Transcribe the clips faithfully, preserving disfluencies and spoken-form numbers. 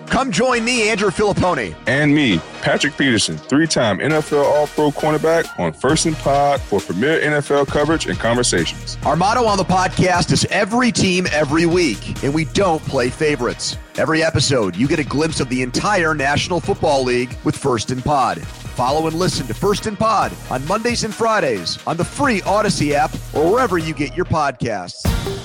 Come join me, Andrew Filipponi. And me, Patrick Peterson, three-time N F L All-Pro cornerback on First and Pod for premier N F L coverage and conversations. Our motto on the podcast is every team, every week, and we don't play favorites. Every episode, you get a glimpse of the entire National Football League with First and Pod. Follow and listen to First and Pod on Mondays and Fridays on the free Odyssey app or wherever you get your podcasts.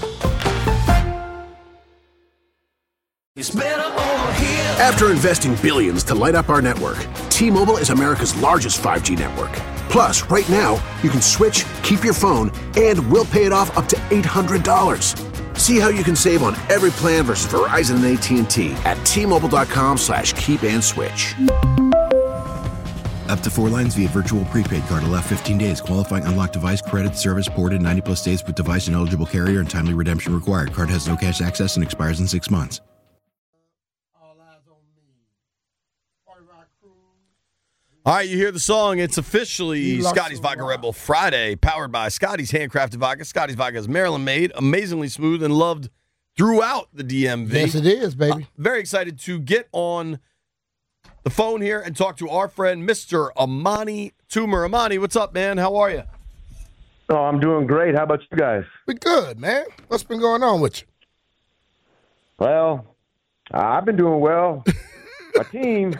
It's better over here. After investing billions to light up our network, T-Mobile is America's largest five G network. Plus, right now, you can switch, keep your phone, and we'll pay it off up to eight hundred dollars. See how you can save on every plan versus Verizon and A T and T at T-Mobile.com slash keep and switch. Up to four lines via virtual prepaid card. Allow fifteen days. Qualifying unlocked device credit service ported ninety plus days with device and eligible carrier and timely redemption required. Card has no cash access and expires in six months. All right, you hear the song. It's officially Scotty's Vodka Red Bull Friday, powered by Scotty's Handcrafted Vodka. Scotty's Vodka is Maryland-made, amazingly smooth, and loved throughout the D M V. Yes, it is, baby. Uh, very excited to get on the phone here and talk to our friend, Mister Amani Toomer. Amani, what's up, man? How are you? Oh, I'm doing great. How about you guys? We good, man. What's been going on with you? Well, I've been doing well. My team...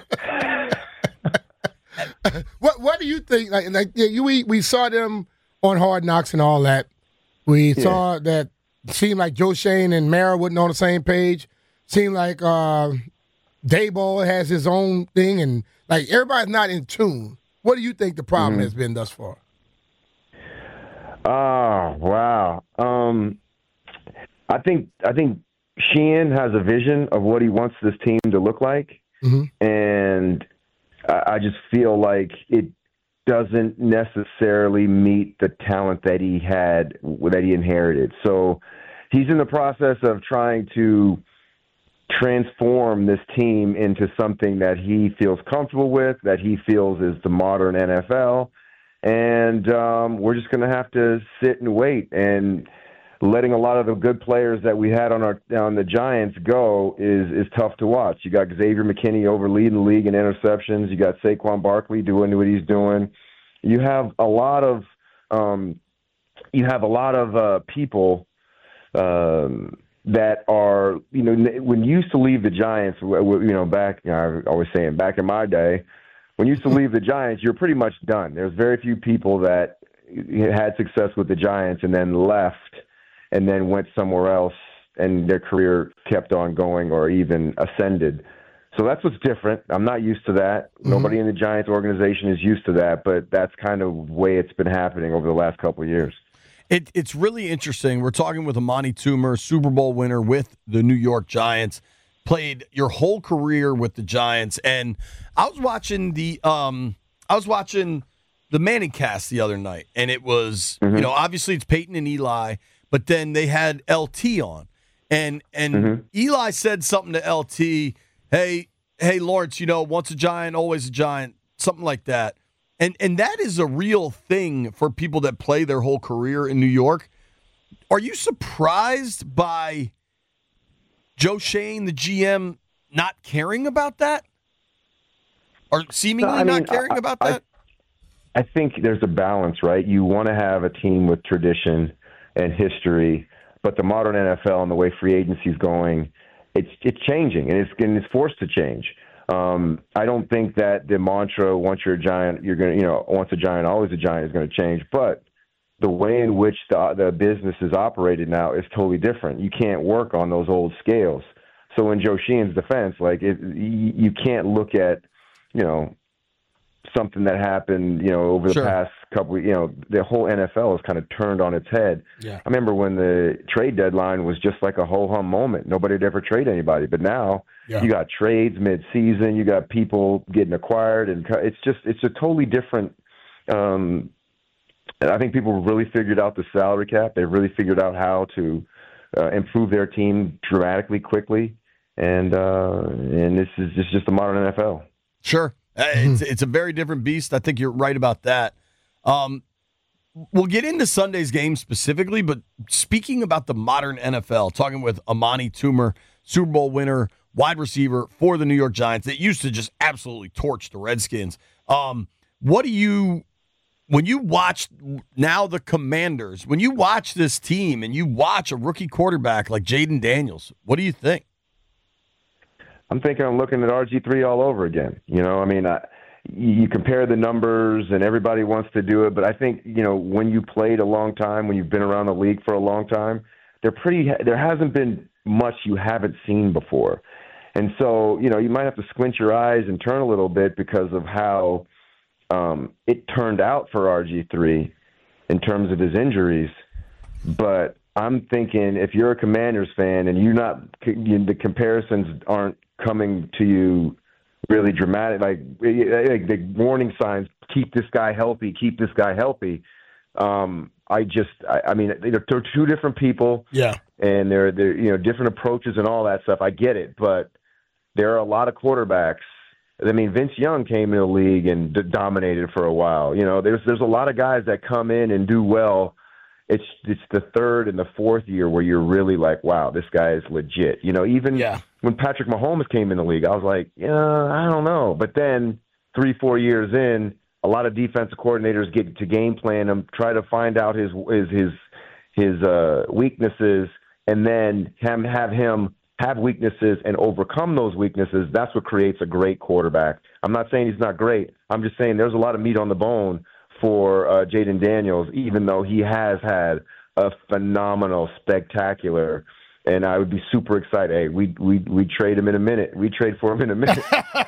what What do you think? Like, like yeah, you, we we saw them on Hard Knocks and all that. We yeah. saw that seemed like Joe Shane and Mara wasn't on the same page. Seemed like uh, Daboll has his own thing, and like everybody's not in tune. What do you think the problem mm-hmm. has been thus far? Oh wow! Um, I think I think Sheehan has a vision of what he wants this team to look like, mm-hmm. and I just feel like it doesn't necessarily meet the talent that he had, that he inherited. So he's in the process of trying to transform this team into something that he feels comfortable with, that he feels is the modern N F L. And um, we're just going to have to sit and wait. And letting a lot of the good players that we had on our on the Giants go is is tough to watch. You got Xavier McKinney over leading the league in interceptions. You got Saquon Barkley doing what he's doing. You have a lot of um, you have a lot of uh, people um, that are you know when you used to leave the Giants. You know back you know, I always saying back in my day when you used to leave the Giants, you're pretty much done. There's very few people that had success with the Giants and then left. And then went somewhere else, and their career kept on going or even ascended. So that's what's different. I'm not used to that. Mm-hmm. Nobody in the Giants organization is used to that, but that's kind of the way it's been happening over the last couple of years. It, it's really interesting. We're talking with Amani Toomer, Super Bowl winner with the New York Giants, played your whole career with the Giants. And I was watching the um, I was watching the Manning cast the other night, and it was, mm-hmm. you know, obviously it's Peyton and Eli, but then they had L T on, and and mm-hmm. Eli said something to L T, hey, hey, Lawrence, you know, once a Giant, always a Giant, something like that. And and that is a real thing for people that play their whole career in New York. Are you surprised by Joe Shane, the G M, not caring about that? Or seemingly no, I mean, not caring I, about I, that? I think there's a balance, right? You want to have a team with tradition and history, but the modern N F L and the way free agency is going, it's it's changing, and it's and it's forced to change. Um, I don't think that the mantra "once you're a Giant, you're gonna," you know, "once a Giant, always a Giant" is going to change. But the way in which the the business is operated now is totally different. You can't work on those old scales. So in Joe Sheehan's defense, like it, you, you can't look at, you know, something that happened, you know, over the sure. past couple of, you know, the whole N F L has kind of turned on its head. Yeah. I remember when the trade deadline was just like a ho-hum moment. Nobody had ever traded anybody. But now yeah. you got trades mid-season. You got people getting acquired. And it's just, it's a totally different um, – I think people really figured out the salary cap. They really figured out how to uh, improve their team dramatically quickly. And uh, and this is just, just the modern N F L. Sure. It's it's a very different beast. I think you're right about that. Um, we'll get into Sunday's game specifically, but speaking about the modern N F L, talking with Amani Toomer, Super Bowl winner wide receiver for the New York Giants that used to just absolutely torch the Redskins. Um, what do you, when you watch now the Commanders, when you watch this team and you watch a rookie quarterback like Jayden Daniels, what do you think? I'm thinking I'm looking at R G three all over again. You know, I mean, I, you compare the numbers and everybody wants to do it, but I think, you know, when you played a long time, when you've been around the league for a long time, they're pretty, there hasn't been much you haven't seen before. And so, you know, you might have to squint your eyes and turn a little bit because of how um, it turned out for R G three in terms of his injuries. But I'm thinking if you're a Commanders fan and you're not, you, the comparisons aren't coming to you really dramatic, like, like the warning signs, keep this guy healthy, keep this guy healthy. Um, I just, I, I mean, they're, they're two different people. Yeah. And they're, they're, you know, different approaches and all that stuff. I get it. But there are a lot of quarterbacks. I mean, Vince Young came in the league and d- dominated for a while. You know, there's, there's a lot of guys that come in and do well. It's, it's the third and the fourth year where you're really like, wow, this guy is legit. You know, even yeah. when Patrick Mahomes came in the league, I was like, yeah, I don't know. But then three, four years in, a lot of defensive coordinators get to game plan him, try to find out his his his, his uh, weaknesses, and then have, have him have weaknesses and overcome those weaknesses. That's what creates a great quarterback. I'm not saying he's not great. I'm just saying there's a lot of meat on the bone for uh, Jayden Daniels, even though he has had a phenomenal, spectacular, and I would be super excited. Hey, we we we trade him in a minute. We trade for him in a minute.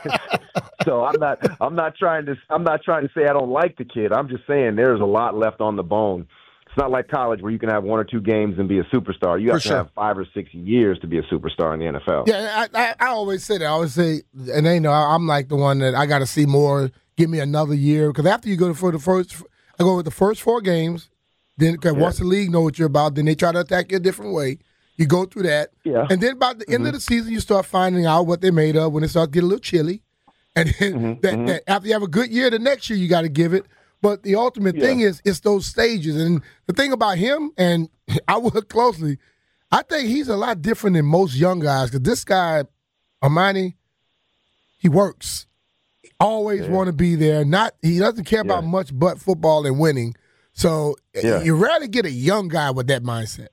So I'm not I'm not trying to I'm not trying to say I don't like the kid. I'm just saying there's a lot left on the bone. It's not like college where you can have one or two games and be a superstar. You have For to sure. have five or six years to be a superstar in the N F L. Yeah, I, I, I always say that. I always say, and they know I'm like the one that I got to see more. Give me another year, because after you go for the first, I go with the first four games. Then, because Yeah. once the league know what you're about, then they try to attack you a different way. You go through that, Yeah. and then about the end of the season, you start finding out what they're made of when it starts getting a little chilly. And then Mm-hmm, that, that after you have a good year, the next year you got to give it. But the ultimate Yeah. thing is, it's those stages. And the thing about him, and I look closely, I think he's a lot different than most young guys. Because this guy, Amani, he works. Always want to be there. Not he doesn't care about Yeah. much but football and winning. So Yeah. you rarely get a young guy with that mindset.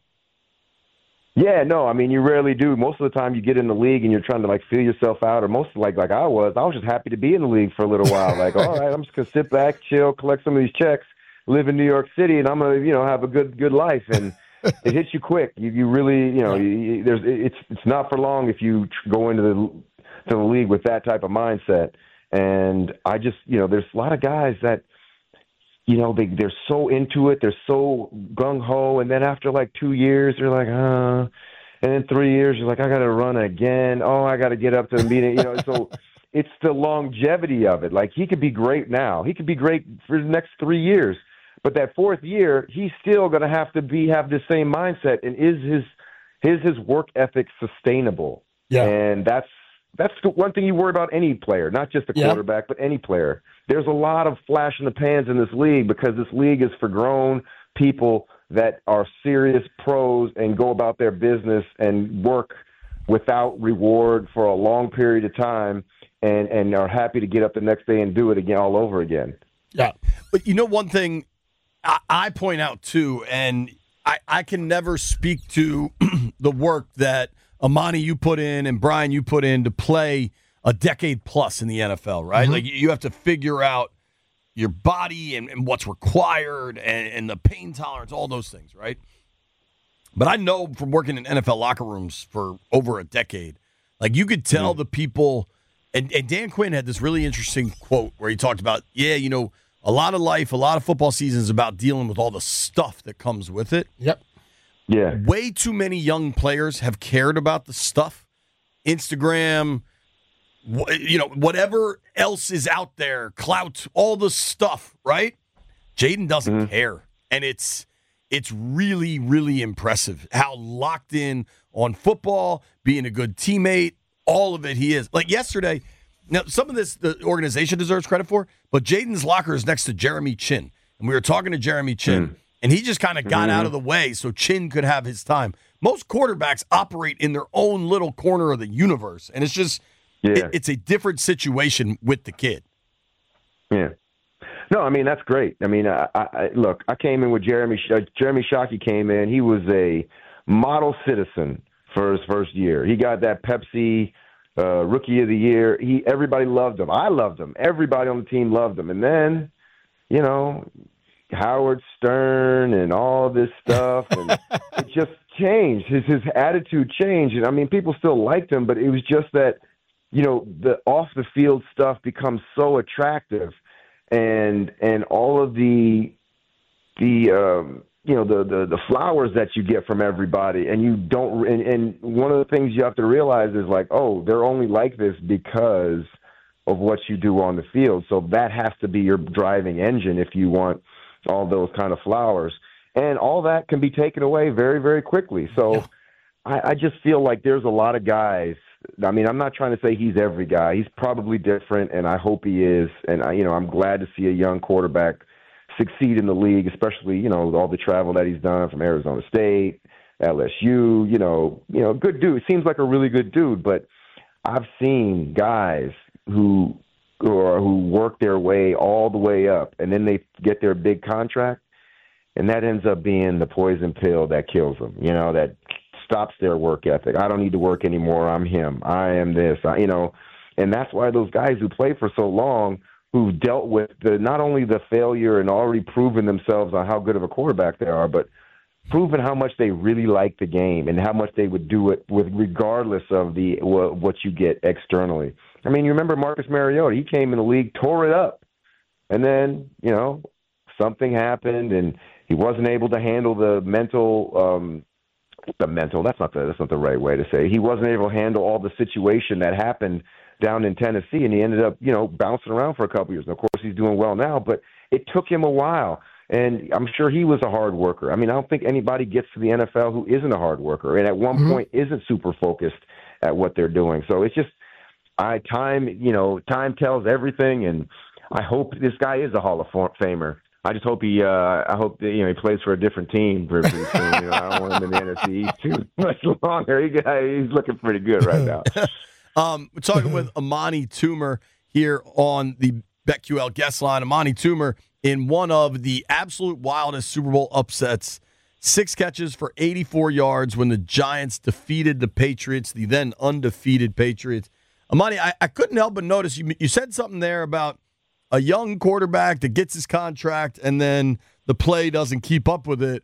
Yeah, no, I mean, you rarely do. Most of the time you get in the league and you're trying to, like, feel yourself out, or most like like I was. I was just happy to be in the league for a little while. Like, all right, I'm just going to sit back, chill, collect some of these checks, live in New York City, and I'm going to, you know, have a good good life. And it hits you quick. You, you really, you know, you, you, there's it's it's not for long if you tr- go into the to the league with that type of mindset. And I just, you know, there's a lot of guys that, you know, they, they're so into it. They're so gung-ho. And then after like two years, they're like, uh, and then three years, you're like, I got to run again. Oh, I got to get up to the meeting. You know, so it's the longevity of it. Like, he could be great now. He could be great for the next three years. But that fourth year, he's still going to have to be have the same mindset. And is his is his work ethic sustainable? Yeah. And that's that's the one thing you worry about any player, not just a Yeah. quarterback, but any player. There's a lot of flash in the pans in this league because this league is for grown people that are serious pros and go about their business and work without reward for a long period of time and, and are happy to get up the next day and do it again all over again. Yeah. But you know, one thing I, I point out too, and I, I can never speak to the work that Amani you put in and Brian you put in to play a decade plus in the N F L, right? Mm-hmm. Like, you have to figure out your body and, and what's required and, and the pain tolerance, all those things, right? But I know from working in N F L locker rooms for over a decade, like, you could tell the people, and, and Dan Quinn had this really interesting quote where he talked about, yeah, you know, a lot of life, a lot of football season is about dealing with all the stuff that comes with it. Yep. Yeah. Way too many young players have cared about the stuff, Instagram, wh- you know, whatever else is out there, clout, all the stuff, right? Jayden doesn't Mm-hmm. care, and it's it's really, really impressive how locked in on football, being a good teammate, all of it he is. Like yesterday, now some of this the organization deserves credit for, but Jayden's locker is next to Jeremy Chin, and we were talking to Jeremy Chin. Mm. And he just kind of got Mm-hmm. out of the way so Chin could have his time. most quarterbacks operate in their own little corner of the universe, and it's just yeah. it, it's a different situation with the kid. Yeah. No, I mean, that's great. I mean, I, I, look, I came in with Jeremy uh, Jeremy Shockey came in. He was a model citizen for his first year. He got that Pepsi uh, Rookie of the Year. He Everybody loved him. I loved him. Everybody on the team loved him. And then, you know, Howard Stern and all this stuff, and it just changed. His his attitude changed. And, I mean, people still liked him, but it was just that, you know, the off-the-field stuff becomes so attractive. And and all of the the um, you know the, the the flowers that you get from everybody, and you don't. And, and one of the things you have to realize is like, oh, they're only like this because of what you do on the field. So that has to be your driving engine if you want all those kind of flowers. And all that can be taken away very, very quickly. So yeah. I, I just feel like there's a lot of guys. I mean, I'm not trying to say he's every guy. He's probably different, and I hope he is. And, I, you know, I'm glad to see a young quarterback succeed in the league, especially, you know, all the travel that he's done from Arizona State, L S U, you know, you know, good dude. Seems like a really good dude, but I've seen guys who or who work their way all the way up, and then they get their big contract, and that ends up being the poison pill that kills them, you know, that stops their work ethic. I don't need to work anymore. I'm him. I am this. I, you know, and that's why those guys who play for so long, who've dealt with the not only the failure and already proven themselves on how good of a quarterback they are, but proven how much they really like the game and how much they would do it with regardless of the what you get externally. I mean, you remember Marcus Mariota? He came in the league, tore it up, and then you know something happened, and he wasn't able to handle the mental. Um, The mental, that's not the, that's not the right way to say it. He wasn't able to handle all the situation that happened down in Tennessee, and he ended up, you know, bouncing around for a couple years. And, of course, he's doing well now, but it took him a while, and I'm sure he was a hard worker. I mean, I don't think anybody gets to the N F L who isn't a hard worker and at one mm-hmm. point isn't super focused at what they're doing. So it's just I time, you know, time tells everything, and I hope this guy is a Hall of Famer. I just hope he. Uh, I hope that, you know he plays for a different team pretty soon. You know, I don't want him in the N F C East too much longer. He, he's looking pretty good right now. um, we're talking with Amani Toomer here on the BetQL guest line. Amani Toomer in one of the absolute wildest Super Bowl upsets. Six catches for eighty-four yards when the Giants defeated the Patriots, the then undefeated Patriots. Amani, I, I couldn't help but notice you. You said something there about a young quarterback that gets his contract and then the play doesn't keep up with it.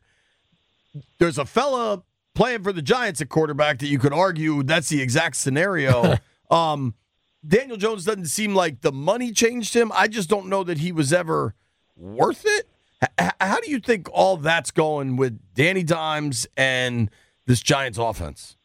There's a fella playing for the Giants at quarterback that you could argue that's the exact scenario. um, Daniel Jones doesn't seem like the money changed him. I just don't know that he was ever worth it. H- how do you think all that's going with Danny Dimes and this Giants offense?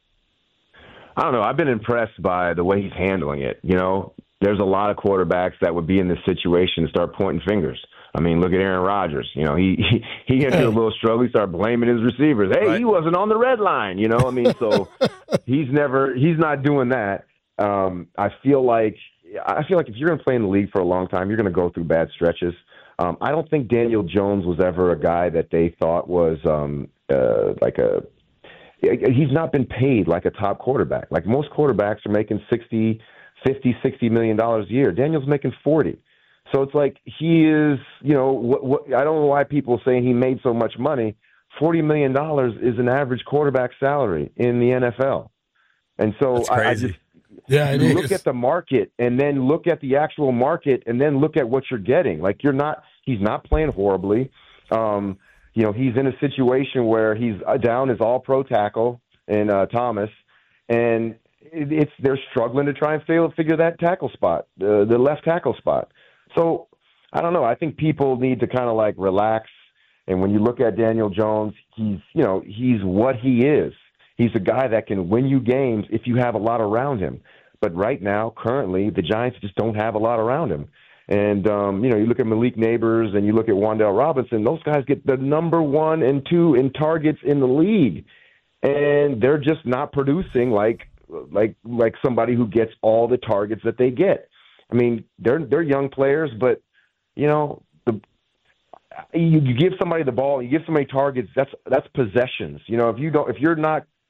I don't know. I've been impressed by the way he's handling it, you know. There's a lot of quarterbacks that would be in this situation and start pointing fingers. I mean, look at Aaron Rodgers. You know, he he, he gets into a little struggle. He started blaming his receivers. Hey, right. He wasn't on the red line. You know, I mean, so he's never he's not doing that. Um, I feel like I feel like if you're going to play in the league for a long time, you're going to go through bad stretches. Um, I don't think Daniel Jones was ever a guy that they thought was um, uh, like a. He's not been paid like a top quarterback. Like most quarterbacks are making sixty. fifty, sixty million dollars a year. Daniel's making forty. So it's like he is, you know, what, what, I don't know why people say he made so much money. forty million dollars is an average quarterback salary in the N F L. And so I, I just yeah, it look is. at the market and then look at the actual market and then look at what you're getting. Like you're not, he's not playing horribly. Um, you know, he's in a situation where he's down his all-pro tackle in uh, Thomas, and it's they're struggling to try and fail, figure that tackle spot, uh, the left tackle spot. So I don't know. I think people need to kind of like relax. And when you look at Daniel Jones, he's you know he's what he is. He's a guy that can win you games if you have a lot around him. But right now, currently, the Giants just don't have a lot around him. And um, you know, you look at Malik Neighbors and you look at Wan'Dale Robinson. Those guys get the number one and two in targets in the league, and they're just not producing like. like like somebody who gets all the targets that they get. I mean, they're they're young players, but you know, the you, you give somebody the ball, you give somebody targets. That's that's possessions. You know, if you don't, if you're not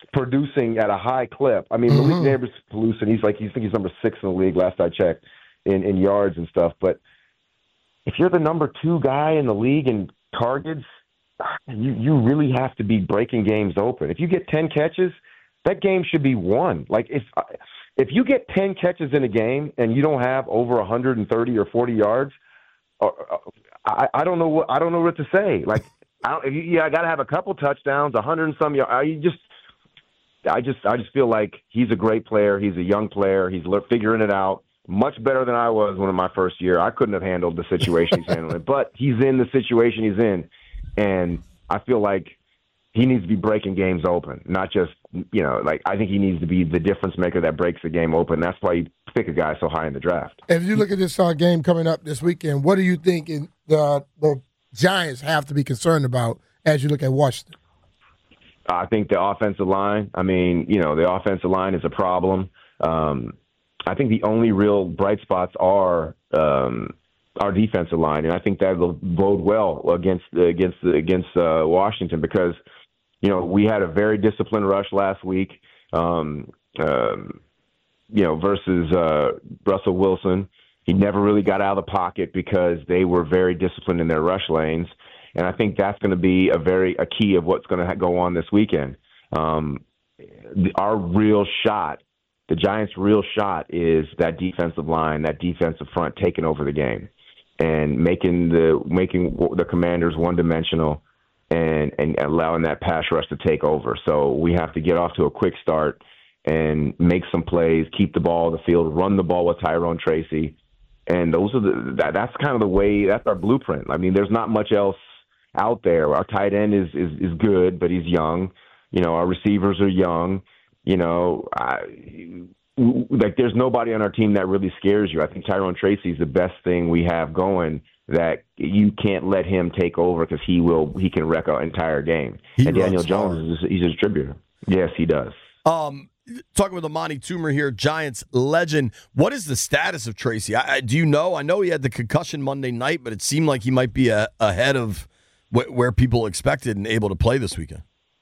producing at a high clip. I mean, Mm-hmm. Malik Neighbors producing. He's like, he's, I think he's number six in the league last I checked in, in yards and stuff. But if you're the number two guy in the league in targets, you, you really have to be breaking games open. If you get ten catches, that game should be won. Like if if you get ten catches in a game and you don't have over one hundred thirty or forty yards, I, I don't know what I don't know what to say. Like, I don't, yeah, I got to have a couple touchdowns, a hundred and some yards. I just, I just, I just feel like he's a great player. He's a young player. He's figuring it out much better than I was when in my first year. I couldn't have handled the situation he's handling, but he's in the situation he's in, and I feel like he needs to be breaking games open, not just, you know, like I think he needs to be the difference maker that breaks the game open. That's why you pick a guy so high in the draft. If you look at this uh, game coming up this weekend, what do you think in the the Giants have to be concerned about as you look at Washington? I think the offensive line. I mean, you know, the offensive line is a problem. Um, I think the only real bright spots are um, our defensive line, and I think that will bode well against against against uh, Washington because, you know, we had a very disciplined rush last week, um, um, you know, versus uh, Russell Wilson. He never really got out of the pocket because they were very disciplined in their rush lanes. And I think that's going to be a very a key of what's going to go on this weekend. Um, our real shot, the Giants' real shot is that defensive line, that defensive front taking over the game and making the making the Commanders one-dimensional and, and allowing that pass rush to take over. So we have to get off to a quick start and make some plays, keep the ball on the field, run the ball with Tyrone Tracy. And those are the that, that's kind of the way, that's our blueprint. I mean, there's not much else out there. Our tight end is, is, is good, but he's young. You know, our receivers are young. You know, I, like there's nobody on our team that really scares you. I think Tyrone Tracy is the best thing we have going that you can't let him take over because he will he can wreck an entire game. He and Daniel runs Jones, is, he's a distributor. Yes, he does. Um, talking with Amani Toomer here, Giants legend. What is the status of Tracy? I, I, do you know? I know he had the concussion Monday night, but it seemed like he might be a, ahead of wh- where people expected and able to play this weekend.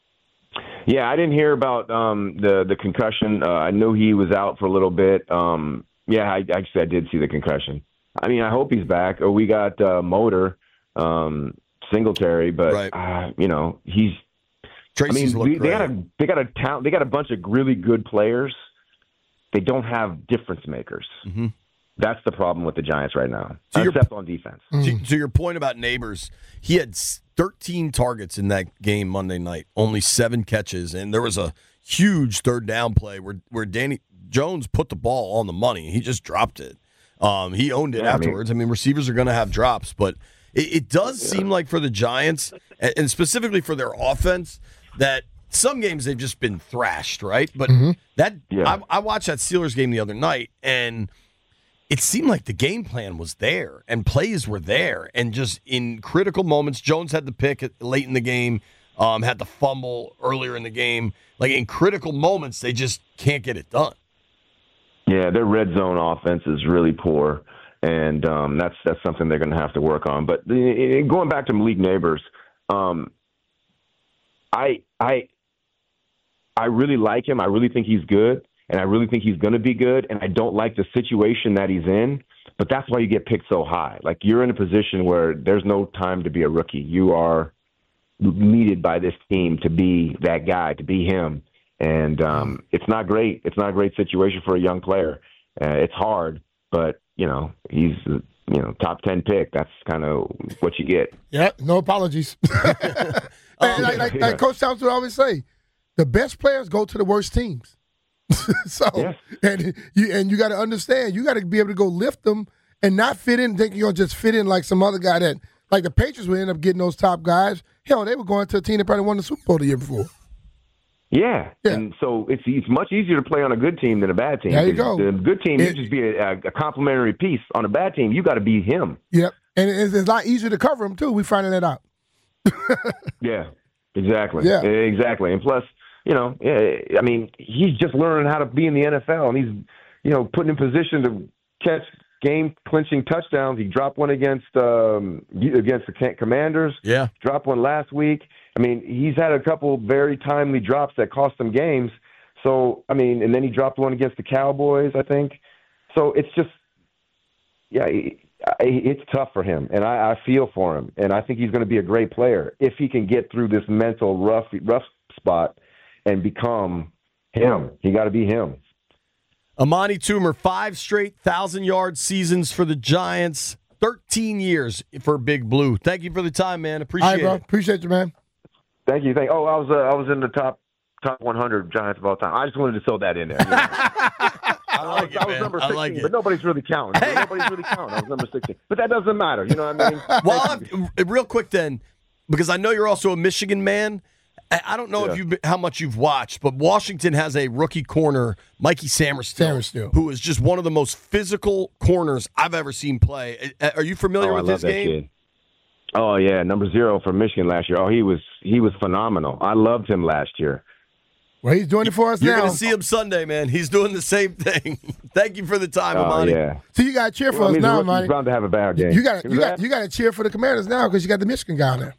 Yeah, I didn't hear about um, the the concussion. Uh, I knew he was out for a little bit. Um, yeah, I actually I did see the concussion. I mean, I hope he's back. Or we got uh, Motor, um, Singletary, but right. uh, you know he's. Tracy's I mean, we, they great. got a they got a talent. They got a bunch of really good players. They don't have difference makers. Mm-hmm. That's the problem with the Giants right now, To except your, on defense. To, to your point about Neighbors, he had thirteen targets in that game Monday night, only seven catches, and there was a huge third down play where where Danny Jones put the ball on the money. He just dropped it. Um, he owned it yeah, afterwards. I mean, I mean, receivers are going to have drops, but it, it does yeah. seem like for the Giants, and, and specifically for their offense, that some games they've just been thrashed, right? But mm-hmm. that yeah. I, I watched that Steelers game the other night, and it seemed like the game plan was there and plays were there. And just in critical moments, Jones had the pick late in the game, um, had the fumble earlier in the game. Like in critical moments, they just can't get it done. Yeah, their red zone offense is really poor, and um, that's that's something they're going to have to work on. But the, going back to Malik Neighbors, um, I I I really like him. I really think he's good. And I really think he's going to be good, and I don't like the situation that he's in, but that's why you get picked so high. Like, you're in a position where there's no time to be a rookie. You are needed by this team to be that guy, to be him, and um, it's not great. It's not a great situation for a young player. Uh, it's hard, but, you know, he's, you know, top ten pick. That's kind of what you get. Yeah, no apologies. um, like, like, like Coach Thompson would always say, the best players go to the worst teams. so yes. and you and you got to understand, you got to be able to go lift them and not fit in. Think you're gonna just fit in like some other guy that, like the Patriots, would end up getting those top guys. Hell, they were going to a team that probably won the Super Bowl the year before. Yeah, yeah. And so it's it's much easier to play on a good team than a bad team. There you go. The good team, it, you just be a, a complimentary piece. On a bad team, you got to be him. Yep, and it's, it's a lot easier to cover him too. We finding that out. yeah, exactly. Yeah, exactly. And plus, you know, I mean, he's just learning how to be in the N F L, and he's, you know, put in position to catch game-clinching touchdowns. He dropped one against um, against the Commanders. Yeah, dropped one last week. I mean, he's had a couple very timely drops that cost him games. So, I mean, and then he dropped one against the Cowboys, I think. So it's just, yeah, it's tough for him, and I, I feel for him. And I think he's going to be a great player if he can get through this mental rough, rough spot and become him. He got to be him. Amani Toomer, five straight thousand-yard seasons for the Giants, thirteen years for Big Blue. Thank you for the time, man. Appreciate All right, bro. it. Appreciate you, man. Thank you. Thank. Oh, I was uh, I was in the top top one hundred Giants of all time. I just wanted to throw that in there. You know? I like I was, it, I was man. number I sixteen, like it. but nobody's really counting. Hey. Nobody's really counting. I was number sixteen, but that doesn't matter. You know what I mean? Well, I'll have, real quick then, because I know you're also a Michigan man. I I don't know Yeah. if you how much you've watched, but Washington has a rookie corner, Mikey Samerstill, Samerstill. who is just one of the most physical corners I've ever seen play. Are you familiar Oh, I with love his that game? kid. Oh yeah, number zero for Michigan last year. Oh, he was he was phenomenal. I loved him last year. Well, he's doing it for us You're now. going to see him Sunday, man. He's doing the same thing. Thank you for the time, Oh Amani. yeah. So you got to cheer for Well, I us mean, now, the Amani. rookie's bound to have a bad game. You got See you that? got you got to cheer for the Commanders now because you got the Michigan guy there.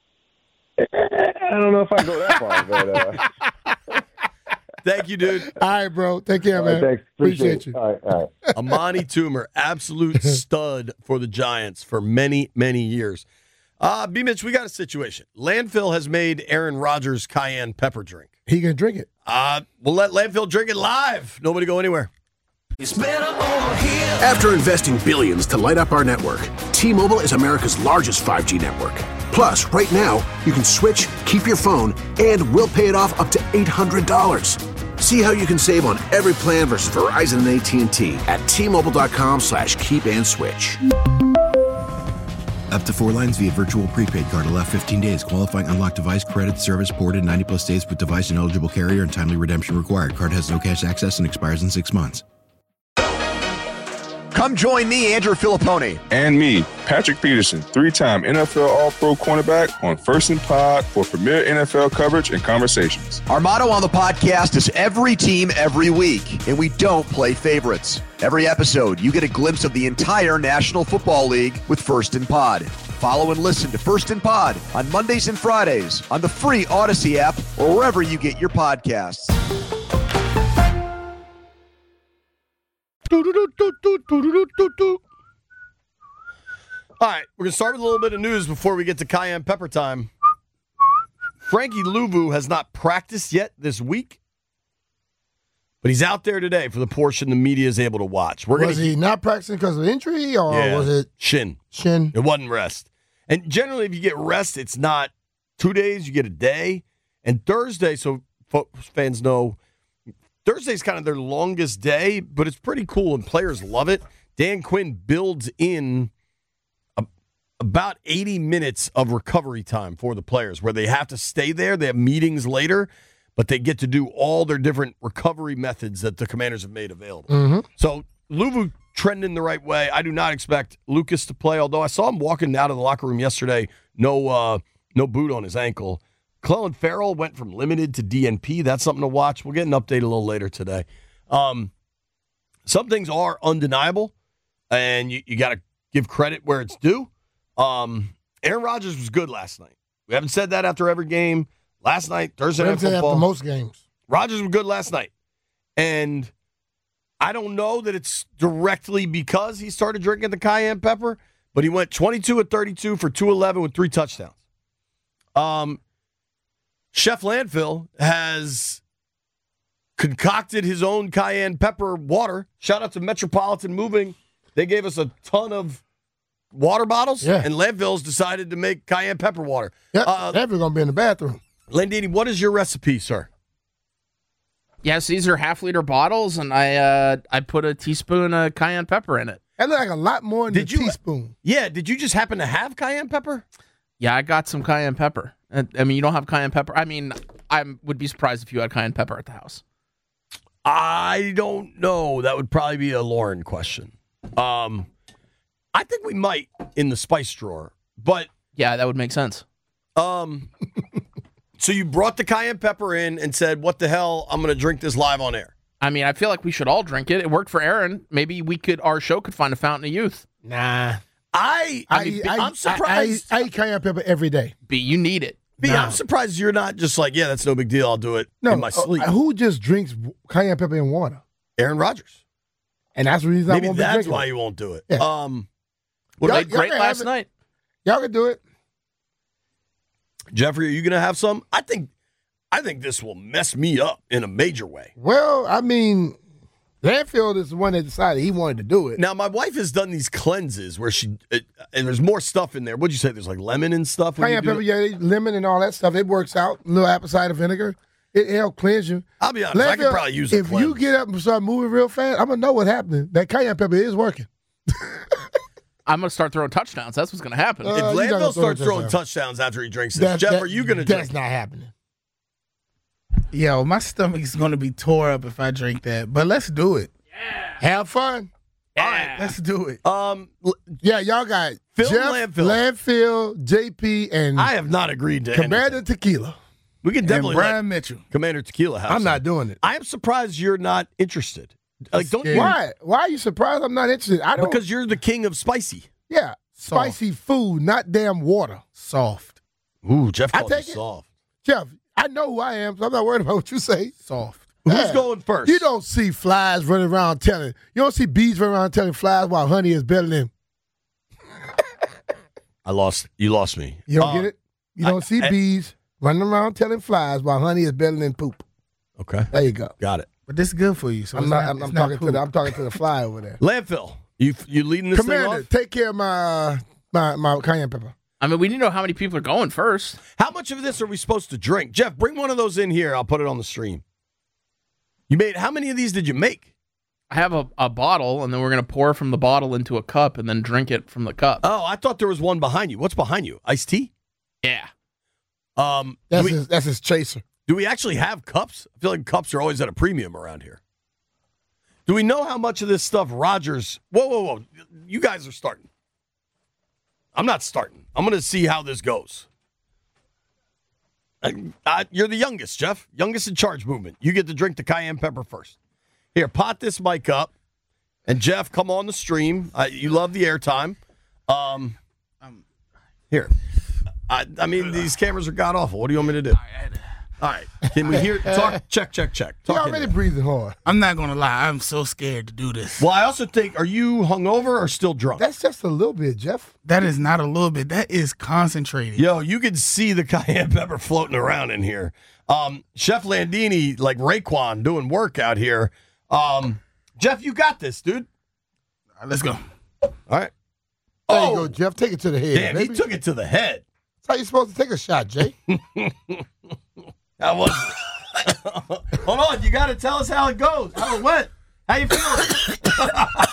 I don't know if I go that far, but uh, Thank you, dude. All right, bro. Take care, all man. right, thanks. Appreciate, Appreciate it. you. All right, all right. Amani Toomer, absolute stud for the Giants for many, many years. Uh, B. Mitch, we got a situation. Landfill has made Aaron Rodgers cayenne pepper drink. He can drink it. Uh, we'll let Landfill drink it live. Nobody go anywhere. It's better over here. After investing billions to light up our network, T-Mobile is America's largest five G network. Plus, right now, you can switch, keep your phone, and we'll pay it off up to eight hundred dollars. See how you can save on every plan versus Verizon and A T and T at T-Mobile.com slash keep and switch. Up to four lines via virtual prepaid card. Allow fifteen days. Qualifying unlocked device credit service ported ninety plus days with device and eligible carrier and timely redemption required. Card has no cash access and expires in six months. Come join me, Andrew Filippone. And me, Patrick Peterson, three-time N F L All-Pro cornerback on First and Pod for premier N F L coverage and conversations. Our motto on the podcast is every team, every week, and we don't play favorites. Every episode, you get a glimpse of the entire National Football League with First and Pod. Follow and listen to First and Pod on Mondays and Fridays on the free Odyssey app or wherever you get your podcasts. All right, we're going to start with a little bit of news before we get to cayenne pepper time. Frankie Louvu has not practiced yet this week, but he's out there today for the portion the media is able to watch. We're Was gonna, he not practicing because of injury, or yeah, was it shin? shin? It wasn't rest. And generally, if you get rest, it's not two days, you get a day. And Thursday, so fans know, Thursday's kind of their longest day, but it's pretty cool, and players love it. Dan Quinn builds in a, about eighty minutes of recovery time for the players, where they have to stay there. They have meetings later, but they get to do all their different recovery methods that the Commanders have made available. Mm-hmm. So Louvu trending the right way. I do not expect Lucas to play, although I saw him walking out of the locker room yesterday, no uh, no boot on his ankle. Clelin Ferrell went from limited to D N P. That's something to watch. We'll get an update a little later today. Um, some things are undeniable, and you, you got to give credit where it's due. Um, Aaron Rodgers was good last night. We haven't said that after every game. Last night, Thursday Night Football. After most games. Rodgers was good last night. And I don't know that it's directly because he started drinking the cayenne pepper, but he went twenty-two of thirty-two for two eleven with three touchdowns. Um, Chef Landfill has concocted his own cayenne pepper water. Shout out to Metropolitan Moving. They gave us a ton of water bottles, Yeah. and Landfill's decided to make cayenne pepper water. Yeah, Uh, Landfill's going to be in the bathroom. Landini, what is your recipe, sir? Yes, these are half liter bottles, and I uh, I put a teaspoon of cayenne pepper in it. That look like a lot more than Did a you- teaspoon. Yeah, did you just happen to have cayenne pepper? Yeah, I got some cayenne pepper. Uh, I mean, you don't have cayenne pepper. I mean, I would be surprised if you had cayenne pepper at the house. I don't know. That would probably be a Lauren question. Um, I think we might in the spice drawer, but Yeah, that would make sense. um, so you brought the cayenne pepper in and said, "What the hell? I'm going to drink this live on air." I mean, I feel like we should all drink it. It worked for Aaron. Maybe we could. Our show could find a fountain of youth. Nah. I, I, mean, I, I'm surprised. I, I, I eat cayenne pepper every day. B, you need it. B, Nah. I'm surprised you're not just like, yeah, that's no big deal. I'll do it No, in my sleep. uh, who just drinks cayenne pepper and water? Aaron Rodgers. And that's the reason Maybe I won't be that's drinking why it. you won't do it. Yeah. Um, what Y'all- about y'all Great can last have it. night. Y'all can do it. Jeffrey? Are you going to have some? I think, I think this will mess me up in a major way. Well, I mean, Landfield is the one that decided he wanted to do it. Now, my wife has done these cleanses where she, it, and there's more stuff in there. What'd you say? There's like lemon and stuff? when you Cayenne do pepper, that? yeah, lemon and all that stuff. It works out. A little apple cider vinegar. It helps cleanse you. I'll be honest, I could Landfill, probably use a If cleanse. you get up and start moving real fast, I'm going to know what's happening. That cayenne pepper is working. I'm going to start throwing touchdowns. That's what's going to happen. Uh, If you're not gonna Landfill throw starts a throwing touchdown. touchdowns after he drinks this, That- Jeff, that- are you going to That's drink? not happening. Yo, my stomach's going to be tore up if I drink that. But let's do it. Have fun. Yeah. All right, let's do it. Um, l- Yeah, y'all got Phil Jeff, Landfill. Landfill, J P, and I have not agreed to Commander anything. Tequila. We can And definitely Brian let Mitchell. Commander Tequila have I'm some. not doing it. I am surprised you're not interested. Like, don't you? scared. Why? Why are you surprised I'm not interested? I don't. Because you're the king of spicy. yeah, spicy food, not damn water. Soft. Ooh, Jeff I calls you take it. soft. Jeff, I know who I am, so I'm not worried about what you say. Soft. Who's Yeah. going first? You don't see flies running around telling. You don't see bees running around telling flies while honey is better than. I lost. You lost me. You don't Uh, get it. You don't I- see I- bees running around telling flies while honey is better than poop. Okay, There you go. got it. But this is good for you. So I'm it's not. not, I'm, it's I'm not talking to the. poop. I'm talking to the fly over there. Landfill. You you leading this Commander, thing off? take care of my uh, my my cayenne pepper. I mean, we need to know how many people are going first. How much of this are we supposed to drink? Jeff, bring one of those in here. I'll put it on the stream. You made how many of these did you make? I have a, a bottle, and then we're going to pour from the bottle into a cup and then drink it from the cup. Oh, I thought there was one behind you. What's behind you? Iced tea? Yeah. Um, do That's we, his. That's his chaser. do we actually have cups? I feel like cups are always at a premium around here. Do we know how much of this stuff Rogers? Whoa, whoa, whoa! You guys are starting. I'm not starting. I'm going to see how this goes. I, I, you're the youngest, Jeff. Youngest in charge movement. You get to drink the cayenne pepper first. Here, pot this mic up. And Jeff, come on the stream. Uh, you love the airtime. Um, here. I, I mean, these cameras are god awful. What do you want me to do? All right. Can we hear? Talk. Check. Check. Check. He Talk already in there. breathing hard. I'm not going to lie. I'm so scared to do this. Well, I also think, are you hungover or still drunk? That's just a little bit, Jeff. That is not a little bit. That is concentrated. Yo, you can see the cayenne pepper floating around in here. Um, Chef Landini, like Raekwon, doing work out here. Um, Jeff, you got this, dude. All right, let's go. All right. There Oh, you go, Jeff. Take it to the head. damn, baby. he took it to the head. That's how you supposed to take a shot, Jay. How was it? Hold on, you got to tell us how it goes. How it went. How you feeling?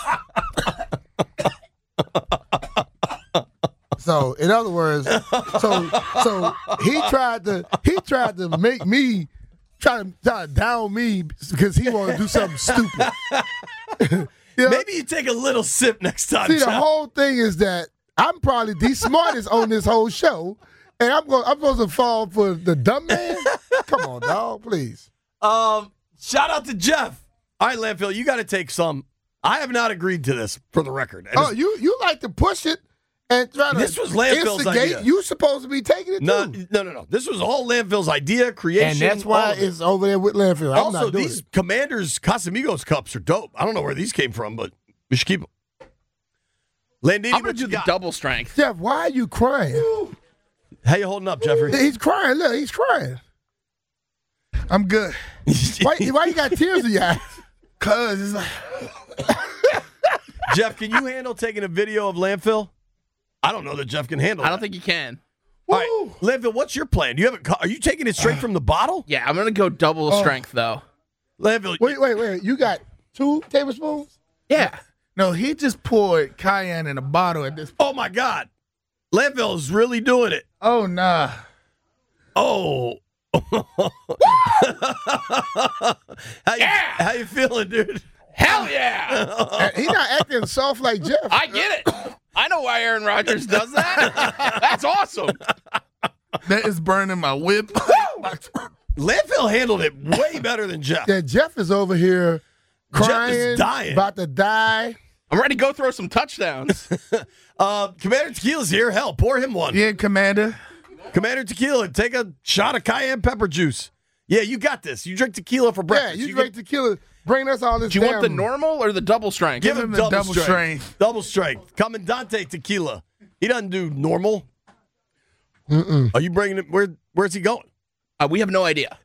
So, in other words, so so he tried to he tried to make me try to try to down me because he wanted to do something stupid. You know? Maybe you take a little sip next time. See, the Jeff. whole thing is that I'm probably the smartest on this whole show, and I'm going. I'm supposed to fall for the dumb man. Come on, dog, please. Um, shout out to Jeff. All right, Landfill, you got to take some. I have not agreed to this, for the record. And Oh, it's- you you like to push it and try to This was Landfill's instigate. idea. You supposed to be taking it no, too, no, no, no. This was all Landfill's idea, creation. and that's all why of it. it's over there with landfill. I'm Also, not doing these it. Commanders Casamigos cups are dope. I don't know where these came from, but we should keep them. Landini, I'm going what to you do the got? double strength. Jeff, why are you crying? How you holding up, Jeffrey? He's crying. Look, he's crying. I'm good. Why, why you got tears in your eyes? Cause it's like Jeff, can you handle taking a video of Landfill? I don't know that Jeff can handle I that. don't think you can. All right, Landfill, what's your plan? Do you have a, Are you taking it straight from the bottle? Yeah, I'm going to go double Oh. strength, though. Landfill, Wait, wait, wait. You got two tablespoons? yeah. No, he just poured cayenne in a bottle at this. oh my God. Landfill is really doing it. Oh nah. Oh. how, you, how you feeling, dude? Hell yeah! He's not acting soft like Jeff. I get it. I know why Aaron Rodgers does that. That's awesome. That is burning my whip. Landfill handled it way better than Jeff. Yeah, Jeff is over here crying, Jeff is dying. about to die. I'm ready to go throw some touchdowns. Uh, Commander Tequila's here. Hell, pour him one. Yeah, Commander. Commander Tequila, take a shot of cayenne pepper juice. Yeah, you got this. You drink tequila for Yeah, breakfast. you, you drink get, tequila. Bring us all this. Do you want the damn- normal or the double strength? give Give him him the double, double strength. strength. Double strength. Commandante Tequila. He doesn't do normal. Mm-mm. Are you bringing it? Where? Where's he going? Uh, we have no idea.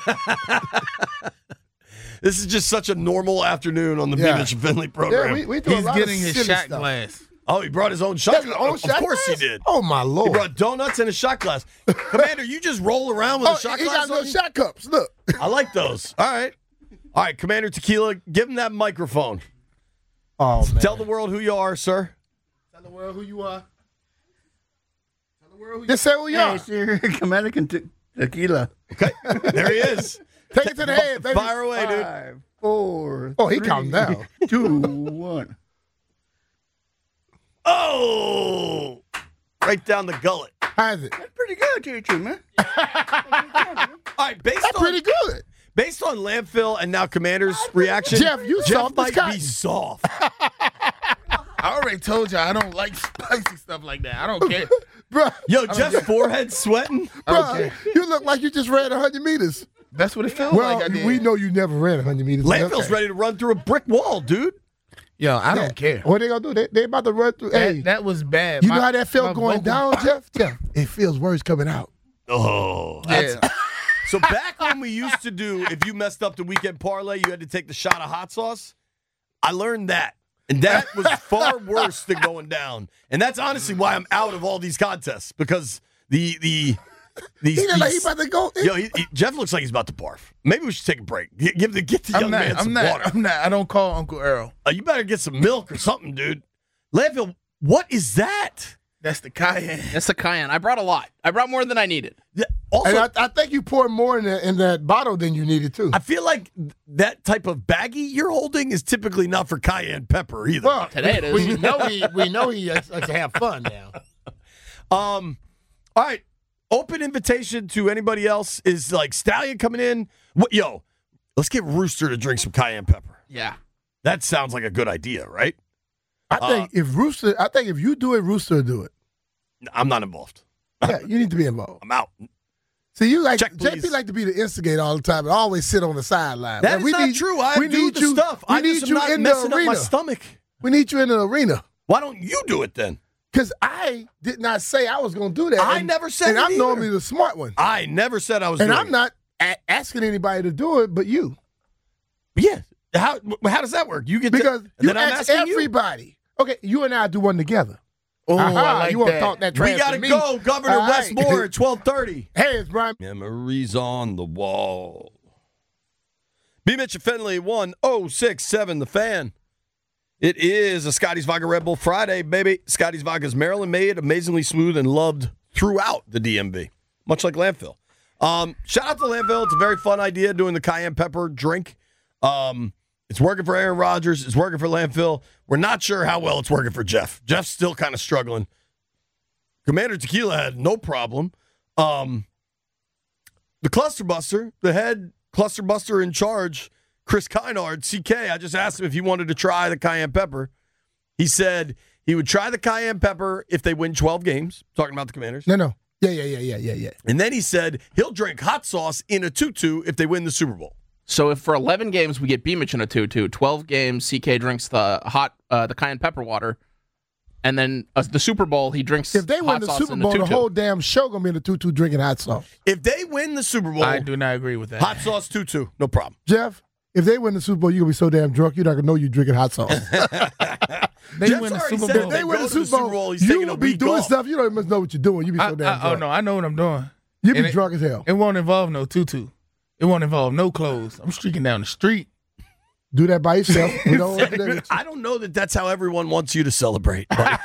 This is just such a normal afternoon on the Yeah. Beamish and Finley program. Yeah, we, we do a He's lot getting of his silly shot stuff. glass. Oh, he brought his own shot That's glass. his own Of shot course glass? he did. Oh my He lord! brought donuts and a shot glass. Commander, you just roll around with Oh, a shot he glass got no on you? shot cups. Look. I like those. All right. All right, Commander Tequila, give him that microphone. Oh man! Tell the world who you are, sir. Tell the world who you are. Tell the world who you Just say who you are. sir, Commander Te- Tequila. Okay, there he is. Take it to the head, baby. Fire away, dude. Five, four, Oh, he three, calmed down. two, one. Oh, right down the gullet. How's it? That's pretty good, Choo Choo, man. All right, based That's on pretty good. based on landfill and now Commander's reaction, Jeff, you Jeff soft as might be cotton. soft. I already told you I don't like spicy stuff like that. I don't care. Bro, Yo, Jeff's forehead sweating. bro, Okay. you look like you just ran one hundred meters. That's what it feels Well, like I did. we know you never ran one hundred meters. Landfill's Okay. ready to run through a brick wall, dude. Yo, I Yeah. don't care. What they gonna do? They, they about to run through. That, hey, that was bad. you My- know how that my felt going vocal- down, Jeff? Jeff, it feels worse coming out. Oh, Yeah. so back when we used to do, if you messed up the weekend parlay, you had to take the shot of hot sauce. I learned that, and that was far worse than going down. And that's honestly why I'm out of all these contests because the the these. He look like he these- about to go. Yo, he, he- Jeff looks like he's about to barf. Maybe we should take a break. G- Give the get the young I'm not. man I'm some not. water. I'm not. I don't call Uncle Earl. Uh, you better get some milk or something, dude. Landfill, what is that? That's the cayenne. That's the cayenne. I brought a lot. I brought more than I needed. Yeah, Also, And I, I, I think you poured more in, the, in that bottle than you needed to. feel like that type of baggie you're holding is typically not for cayenne pepper either. Well, Today it is. we know he we know he likes to have fun now. Um, all right. Open invitation to anybody else is like Stallion coming in. What, yo, let's get Rooster to drink some cayenne pepper. Yeah. That sounds like a good idea, right? I think if Rooster, I think if you do it, Rooster will do it. I'm not involved. Yeah, you need to be involved. I'm out. See, you like Check, J P please. like to be the instigator all the time and always sit on the sideline. That Man, is we not need- true. I we do need the you, stuff. We I need just am you not in the messing up arena. my stomach. We need you in the arena. Why don't you do it then? Because I did not say I was going to do that. I and, never said And it I'm either. normally the smart one. I never said I was And doing I'm not a- asking anybody to do it but you. it. Yeah. How how does that work? You get Because to, you then I'm ask asking you. everybody. Okay, you and I do one together. Oh, Aha, I like you want to that. talk that We trash got to to me. go, Governor All right. Westmore at twelve thirty. Hey, it's Brian. Memories on the wall. B. Mitch and Finley, one oh six point seven, The Fan. It is a Scotty's Vodka Red Bull Friday, baby. Scotty's Vodka is Maryland made, amazingly smooth, and loved throughout the D M V, much like Landfill. Um, shout out to Landfill. It's a very fun idea doing the cayenne pepper drink. Um, it's working for Aaron Rodgers. It's working for Landfill. We're not sure how well it's working for Jeff. Jeff's still kind of struggling. Commander Tequila had no problem. Um, the Cluster Buster, the head Cluster Buster in charge, Chris Kynard, C K, I just asked him if he wanted to try the cayenne pepper. He said he would try the cayenne pepper if they win twelve games, talking about the Commanders. No, no. Yeah, yeah, yeah, yeah, yeah, yeah. And then he said he'll drink hot sauce in a tutu if they win the Super Bowl. So if for eleven games we get Beamich in a two two, twelve games C K drinks the hot uh, the cayenne pepper water, and then uh, the Super Bowl he drinks If they hot win the sauce Super in Bowl, the tutu. whole damn show going to be in the tutu drinking hot sauce. If they win the Super Bowl, I do not agree with that. hot sauce tutu, no problem. Jeff, if they win the Super Bowl, you're going to be so damn drunk, you're not going to know you're drinking hot sauce. They Jeff's win the already Super said Bowl. if They win go the to the Super Bowl, Super Bowl, he's you taking a will be week doing off. stuff you don't even know what you're doing. You be I, so damn I, oh drunk. no, I know what I'm doing. You be And it- drunk as hell. It won't involve no tutu. It won't involve no clothes. I'm streaking down the street. Do that by yourself. We don't want to do that. I don't know that that's how everyone wants you to celebrate. but-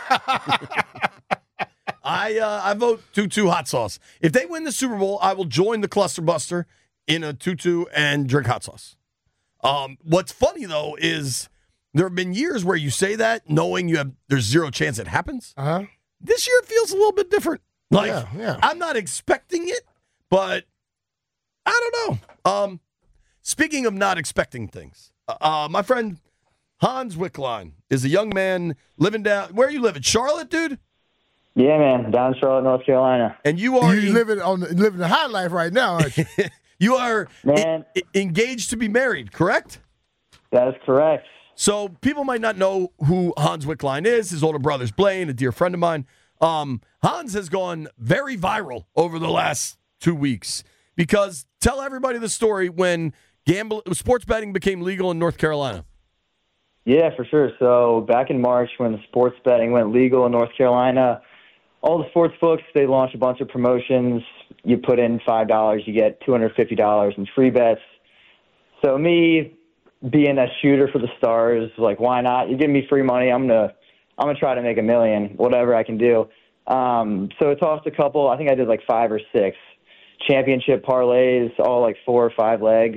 I uh, I vote tutu hot sauce. If they win the Super Bowl, I will join the Cluster Buster in a tutu and drink hot sauce. Um, what's funny though is there have been years where you say that knowing you have there's zero chance it happens. Uh-huh. This year it feels a little bit different. Like Yeah, yeah. I'm not expecting it, but I don't know. Um, speaking of not expecting things, uh, my friend Hans Wickline is a young man living down. Where you live in Charlotte, dude? Yeah, man, down in Charlotte, North Carolina. And you are You living on the, living the high life right now, aren't you? you are Man. e- engaged to be married, correct? That is correct. So people might not know who Hans Wickline is. His older brother's Blaine, a dear friend of mine. Um, Hans has gone very viral over the last two weeks because tell everybody the story when gamble sports betting became legal in North Carolina. Yeah, for sure. So back in March when the sports betting went legal in North Carolina, all the sports books, they launched a bunch of promotions. You put in five dollars, you get two hundred fifty dollars in free bets. So me being a shooter for the stars, like, why not? You give me free money, I'm going to I'm gonna try to make a million, whatever I can do. Um, so I tossed a couple. I think I did like five or six championship parlays, all like four or five legs.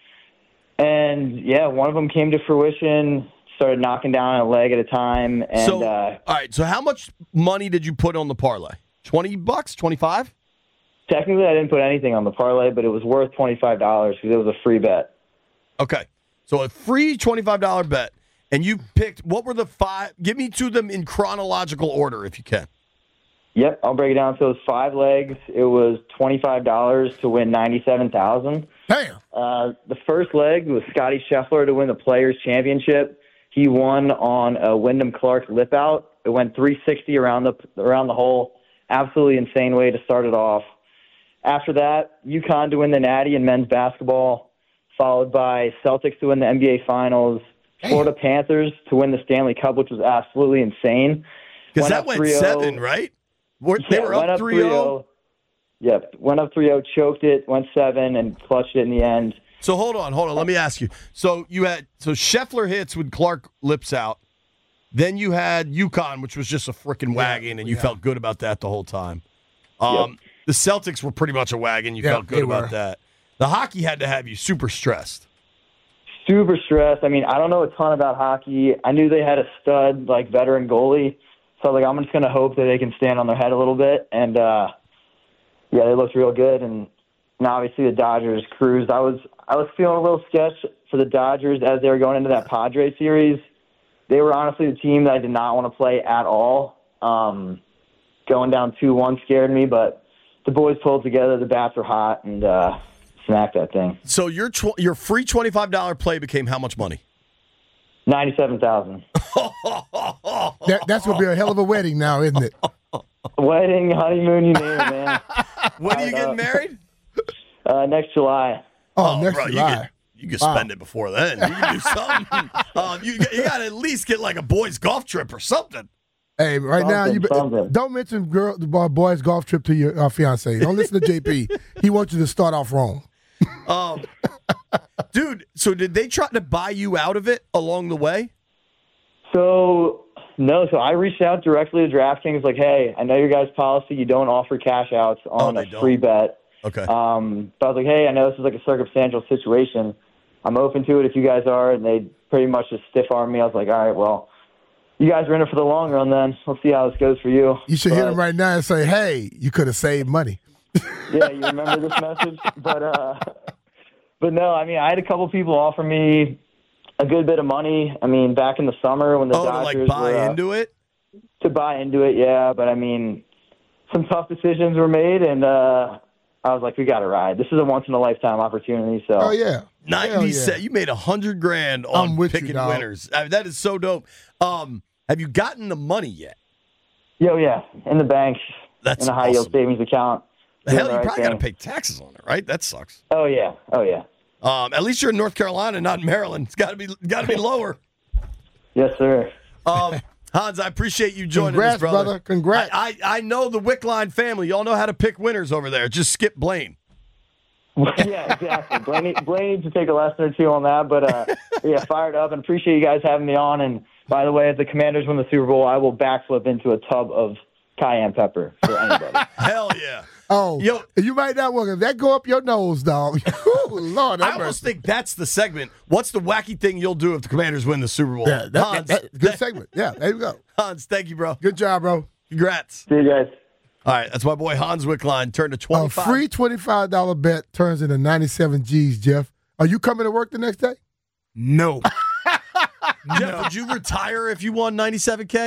And, yeah, one of them came to fruition, started knocking down a leg at a time. And So, uh, all right, so how much money did you put on the parlay? twenty bucks, twenty-five? technically I didn't put anything on the parlay, but it was worth twenty-five dollars because it was a free bet. Okay. So a free twenty-five dollars bet, and you picked, what were the five? Give me to them in chronological order, if you can. Yep, I'll break it down. So it was five legs. It was twenty-five dollars to win ninety-seven thousand dollars. Damn. Uh, the first leg was Scotty Scheffler to win the Players' Championship. He won on a Wyndham Clark lip out. It went three sixty around the around the hole. Absolutely insane way to start it off. After that, UConn to win the Natty in men's basketball, followed by Celtics to win the N B A Finals, Florida Panthers to win the Stanley Cup, which was absolutely insane. Because that went seven, right? Were, they Yeah, were went up three oh. Yep, went up three oh, choked it, went seven, and clutched it in the end. So hold on, hold on. Let me ask you. So you had so Scheffler hits with Clark lips out. Then you had UConn, which was just a freaking wagon, and you yeah. felt good about that the whole time. Um, Yep. The Celtics were pretty much a wagon. You Yeah, felt good they about were. that. The hockey had to have you super stressed. Super stressed. I mean, I don't know a ton about hockey. I knew they had a stud, like, veteran goalie. So, like, I'm just going to hope that they can stand on their head a little bit. And, uh, yeah, they looked real good. And, and obviously the Dodgers cruised. I was I was feeling a little sketch for the Dodgers as they were going into that Padres series. They were honestly the team that I did not want to play at all. Um, going down two one scared me, but the boys pulled together. The bats were hot, and uh, smacked that thing. So your tw- your free twenty-five dollars play became how much money? ninety-seven thousand dollars. That, that's going to be a hell of a wedding now, isn't it? Wedding, honeymoon, you name it, man. When are you I getting know. married? Uh, next July. Oh, next bro, you July. could, you could Wow. spend it before then. You can do something. um, you you got to at least get like a boys' golf trip or something. Hey, right now, you Something, be- something. don't mention girl, the boy- boys' golf trip to your uh, fiance. Don't listen to J P. He wants you to start off wrong. Um, dude, so did they try to buy you out of it along the way? So, no, so I reached out directly to DraftKings, like, hey, I know your guys' policy, you don't offer cash outs on Oh, a they don't. free bet. Okay. Um, but I was like, hey, I know this is like a circumstantial situation. I'm open to it if you guys are. And they pretty much just stiff-armed me. I was like, all right, well, you guys are in it for the long run then. Let's see how this goes for you. You should hit But- him right now and say, hey, you could have saved money. Yeah, you remember this message? But, uh, but no, I mean, I had a couple people offer me a good bit of money. I mean, back in the summer when the Oh, to Dodgers like buy were, uh, into it? to buy into it, yeah. But I mean, some tough decisions were made, and uh, I was like, we got to ride. This is a once in a lifetime opportunity. So, Oh, yeah. Hell ninety yeah. cent. You made a hundred grand on I'm with you, picking dog. winners. I mean, that is so dope. Um, have you gotten the money yet? yo, yeah, in the bank, That's in a high yield awesome. savings account. The hell, Doing you the right probably got to thing. pay taxes on it, right? That sucks. Oh yeah, oh yeah, Um, at least you're in North Carolina, not in Maryland. It's got to be got to be lower. yes sir. Um, Hans, I appreciate you joining Congrats, us, brother. brother. Congrats. I, I I know the Wickline family. Y'all know how to pick winners over there. Just skip Blaine. Yeah, exactly. Blaine, Blaine needs to take a lesson or two on that. But uh, yeah, fired up and appreciate you guys having me on. And by the way, if the Commanders win the Super Bowl, I will backflip into a tub of cayenne pepper for anybody. Hell yeah. Oh, Yo- you might not want to. That go up your nose, dog. Ooh, Lord, I have almost mercy. think that's the segment. What's the wacky thing you'll do if the Commanders win the Super Bowl? Yeah, that, that, Hans, that- good segment. Yeah, there you go. Hans, thank you, bro. Good job, bro. Congrats. See you guys. All right, that's my boy Hans Wickline. Turned to A twenty-five. free twenty-five dollars bet turns into ninety-seven G's, Jeff. Are you coming to work the next day? No. Jeff, would you retire if you won ninety-seven K?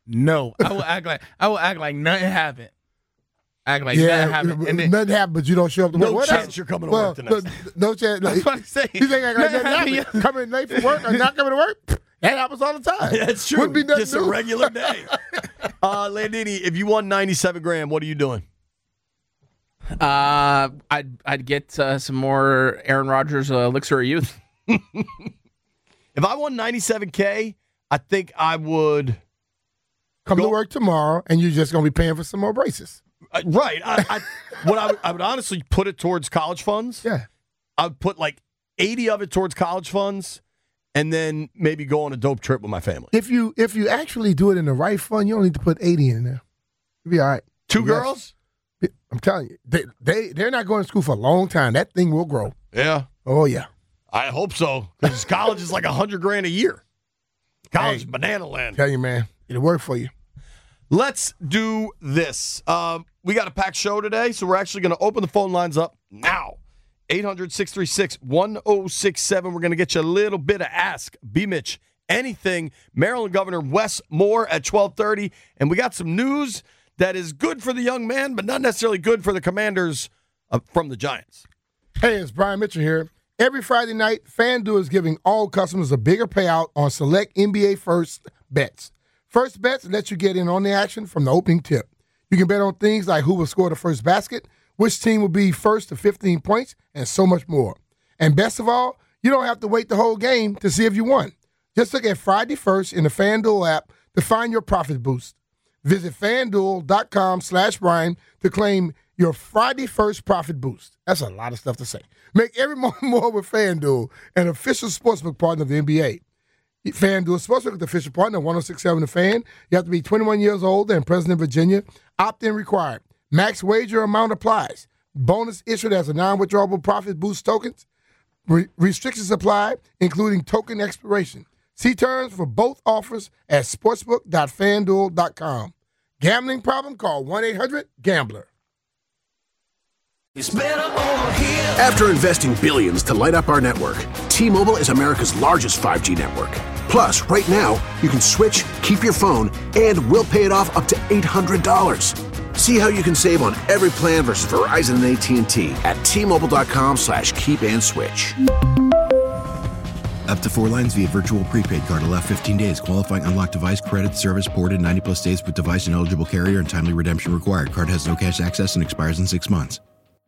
No, I will act like I will act like nothing happened. Act like yeah, nothing happened. And then, nothing happened, but you don't show up to work. No What chance else? you're coming to well, work the next no, day. no chance. I was about to say, You think like, like nothing nothing happened? Coming late for work or not coming to work? That happens all the time. That's true. Wouldn't be nothing Just a new. regular day. uh, Landini, if you won ninety-seven grand, what are you doing? Uh, I'd I'd get uh, some more Aaron Rodgers uh, elixir of youth. If I won ninety-seven K, I think I would come go, to work tomorrow, and you're just going to be paying for some more braces. Uh, right. I, I, what I would, I would honestly put it towards college funds. Yeah. I would put like eighty of it towards college funds, and then maybe go on a dope trip with my family. If you if you actually do it in the right fund, you don't need to put eighty in there. You'll be all right. Two Yes. girls? I'm telling you, they, they, they're not going to school for a long time. That thing will grow. Yeah. Oh, yeah. I hope so, because college is like a hundred grand a year. College, Hey, banana land. Tell you, man, it'll work for you. Let's do this. Um, we got a packed show today, so we're actually going to open the phone lines up now. eight hundred, six three six, one oh six seven. We're going to get you a little bit of Ask B-Mitch Anything. Maryland Governor Wes Moore at twelve thirty. And we got some news that is good for the young man, but not necessarily good for the Commanders uh, from the Giants. Hey, it's Brian Mitchell here. Every Friday night, FanDuel is giving all customers a bigger payout on select N B A First bets. First bets lets you get in on the action from the opening tip. You can bet on things like who will score the first basket, which team will be first to fifteen points, and so much more. And best of all, you don't have to wait the whole game to see if you won. Just look at Friday First in the FanDuel app to find your profit boost. Visit FanDuel.com slash Brian to claim your Friday First profit boost. That's a lot of stuff to say. Make every moment more with FanDuel, an official sportsbook partner of the N B A. FanDuel Sportsbook, the official partner of one oh six point seven The Fan. You have to be twenty-one years old and present in Virginia. Opt-in required. Max wager amount applies. Bonus issued as a non-withdrawable profit boost tokens. Re- restrictions apply, including token expiration. See terms for both offers at sportsbook dot fan duel dot com. Gambling problem? Call one eight hundred gambler. It's better over here. After investing billions to light up our network, T-Mobile is America's largest five G network. Plus, right now, you can switch, keep your phone, and we'll pay it off up to eight hundred dollars. See how you can save on every plan versus Verizon and A T and T at T-Mobile.com slash keep and switch. Up to four lines via virtual prepaid card. Allow fifteen days. Qualifying unlocked device credit service ported ninety plus days with device and eligible carrier and timely redemption required. Card has no cash access and expires in six months.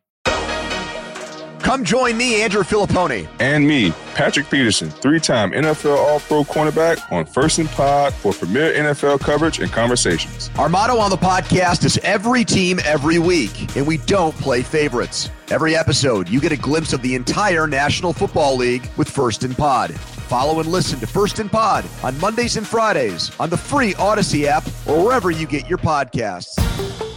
Come join me, Andrew Filippone. And me, Patrick Peterson, three-time N F L All-Pro cornerback on First and Pod for premier N F L coverage and conversations. Our motto on the podcast is every team, every week, and we don't play favorites. Every episode, you get a glimpse of the entire National Football League with First and Pod. Follow and listen to First and Pod on Mondays and Fridays on the free Odyssey app or wherever you get your podcasts.